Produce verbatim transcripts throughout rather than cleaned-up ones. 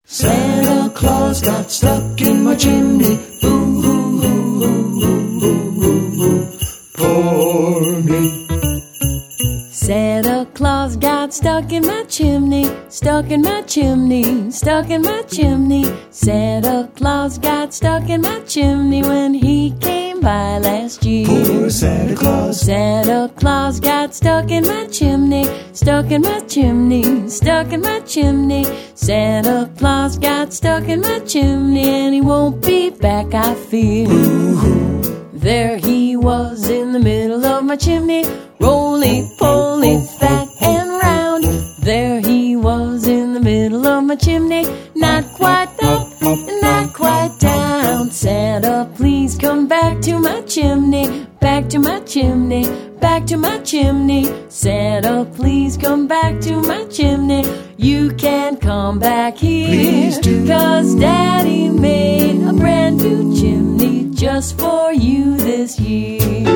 Santa Claus got stuck in my chimney. Boo hoo hoo hoo hoo hoo hoo hoo. Poor me. Santa Claus got stuck in my chimney, stuck in my chimney, stuck in my chimney. Santa Claus got stuck in my chimney when he came by last year. Poor Santa Claus. Santa Claus got stuck in my chimney, stuck in my chimney, stuck in my chimney. Santa Claus got stuck in my chimney and he won't be back, I fear. There he was in the middle of my chimney, roly-poly, fat and round. There he was in the middle of my chimney, not quite up and not quite down. Santa, please come back to my chimney, back to my chimney, back to my chimney. Santa, please come back to my chimney. You can come back here, please do. 'Cause Daddy made a brand new chimney just for you this year.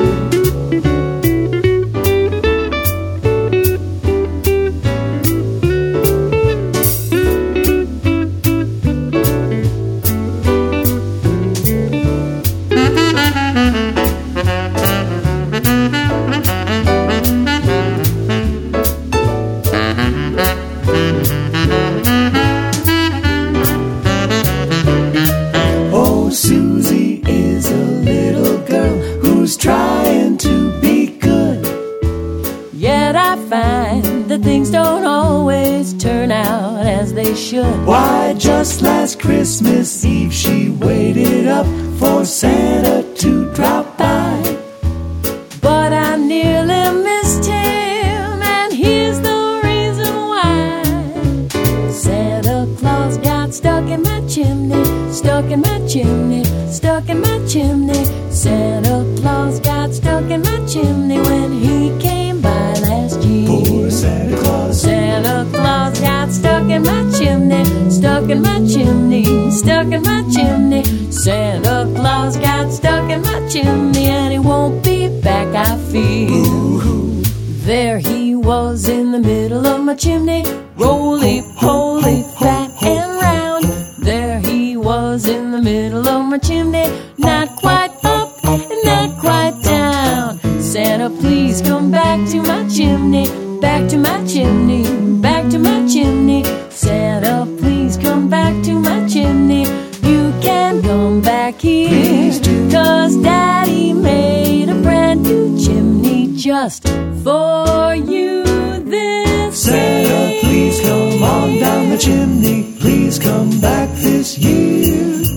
Susie is a little girl who's trying to be good. Yet I find that things don't always turn out as they should. Why, just last Christmas Eve she waited up for Santa to drop by. But I nearly missed him, and here's the reason why. Santa Claus got stuck in my chimney, stuck in my chimney, stuck in my chimney. Santa Claus got stuck in my chimney when he came by last year. Poor Santa Claus. Santa Claus got stuck in my chimney, stuck in my chimney, stuck in my chimney. Santa Claus got stuck in my chimney and he won't be back, I fear. There he was in the middle of my chimney, roly-poly, fat and round. There he was in the middle of my chimney, not quite up and not quite down. Santa, please come back to my chimney, back to my chimney, back to my chimney. Santa, please come back to my chimney. You can come back here, please do. 'Cause Daddy made a brand new chimney just for you this Santa, year. please come on down the chimney. Please come back this year.